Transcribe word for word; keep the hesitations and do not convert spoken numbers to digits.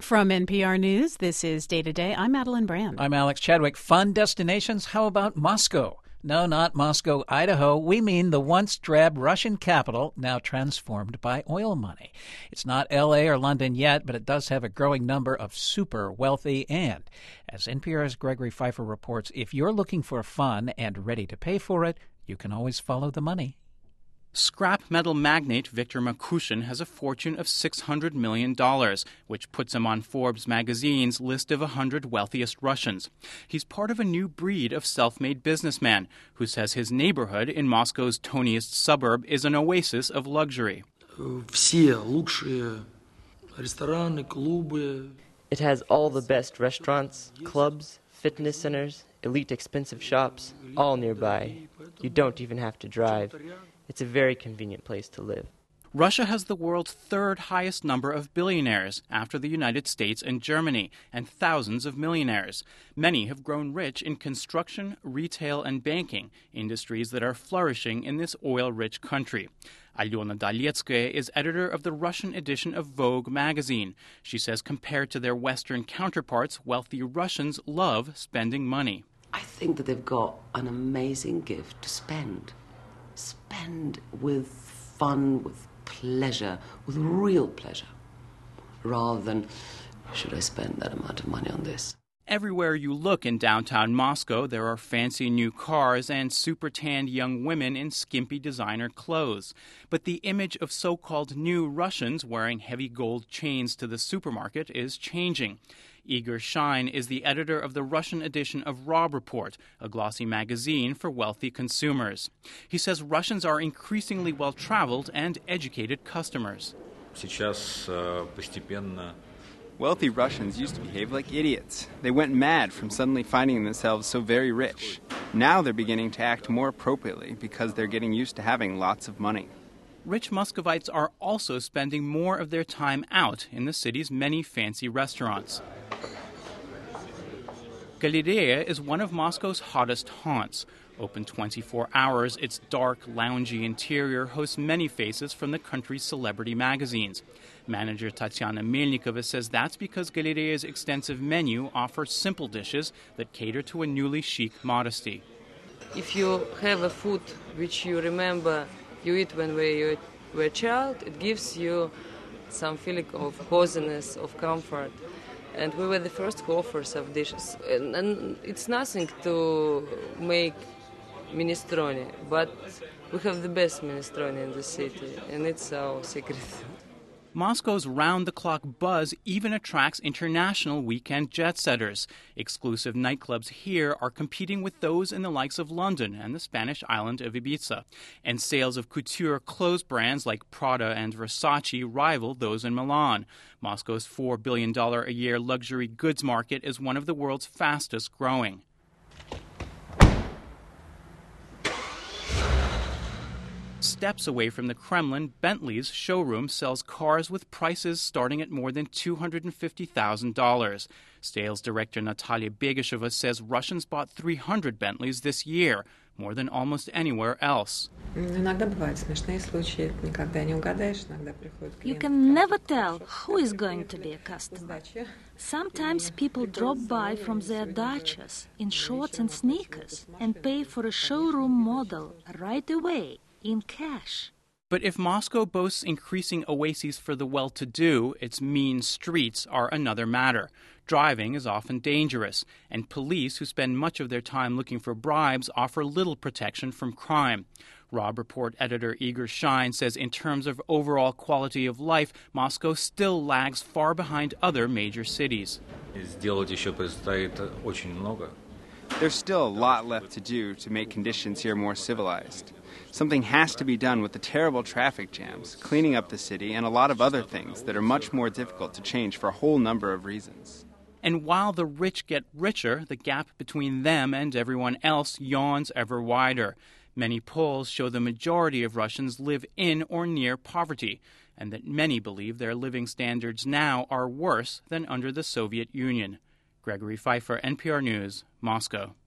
From N P R News, this is Day to Day. I'm Madeline Brand. I'm Alex Chadwick. Fun destinations? How about Moscow? No, not Moscow, Idaho. We mean the once drab Russian capital, now transformed by oil money. It's not L A or London yet, but it does have a growing number of super wealthy. And as N P R's Gregory Pfeiffer reports, if you're looking for fun and ready to pay for it, you can always follow the money. Scrap metal magnate Viktor Makushin has a fortune of six hundred million dollars, which puts him on Forbes magazine's list of one hundred wealthiest Russians. He's part of a new breed of self-made businessman who says his neighborhood in Moscow's toniest suburb is an oasis of luxury. It has all the best restaurants, clubs, fitness centers, elite expensive shops, all nearby. You don't even have to drive. It's a very convenient place to live. Russia has the world's third highest number of billionaires after the United States and Germany, and thousands of millionaires. Many have grown rich in construction, retail, and banking, industries that are flourishing in this oil-rich country. Alyona Dalietskaya is editor of the Russian edition of Vogue magazine. She says compared to their Western counterparts, wealthy Russians love spending money. I think that they've got an amazing gift to spend. Spend with fun, with pleasure, with real pleasure, rather than, should I spend that amount of money on this? Everywhere you look in downtown Moscow, there are fancy new cars and super-tanned young women in skimpy designer clothes. But the image of so-called new Russians wearing heavy gold chains to the supermarket is changing. Igor Shine is the editor of the Russian edition of Robb Report, a glossy magazine for wealthy consumers. He says Russians are increasingly well-traveled and educated customers. Wealthy Russians used to behave like idiots. They went mad from suddenly finding themselves so very rich. Now they're beginning to act more appropriately because they're getting used to having lots of money. Rich Muscovites are also spending more of their time out in the city's many fancy restaurants. Galeria is one of Moscow's hottest haunts. Open twenty-four hours, its dark, loungy interior hosts many faces from the country's celebrity magazines. Manager Tatiana Melnikova says that's because Galeria's extensive menu offers simple dishes that cater to a newly chic modesty. If you have a food which you remember you eat when you were a child, it gives you some feeling of coziness, of comfort. And we were the first who offers of dishes. And, and it's nothing to make minestrone, but we have the best minestrone in the city, and it's our secret. Moscow's round-the-clock buzz even attracts international weekend jet-setters. Exclusive nightclubs here are competing with those in the likes of London and the Spanish island of Ibiza. And sales of couture clothes brands like Prada and Versace rival those in Milan. Moscow's four billion dollars a year luxury goods market is one of the world's fastest growing. Steps away from the Kremlin, Bentley's showroom sells cars with prices starting at more than two hundred fifty thousand dollars. Sales director Natalia Begesheva says Russians bought three hundred Bentleys this year, more than almost anywhere else. You can never tell who is going to be a customer. Sometimes people drop by from their dachas in shorts and sneakers and pay for a showroom model right away. In cash. But if Moscow boasts increasing oases for the well-to-do, its mean streets are another matter. Driving is often dangerous, and police who spend much of their time looking for bribes offer little protection from crime. Robb Report editor Igor Shine says in terms of overall quality of life, Moscow still lags far behind other major cities. There's still a lot left to do to make conditions here more civilized. Something has to be done with the terrible traffic jams, cleaning up the city, and a lot of other things that are much more difficult to change for a whole number of reasons. And while the rich get richer, the gap between them and everyone else yawns ever wider. Many polls show the majority of Russians live in or near poverty, and that many believe their living standards now are worse than under the Soviet Union. Gregory Pfeiffer, N P R News, Moscow.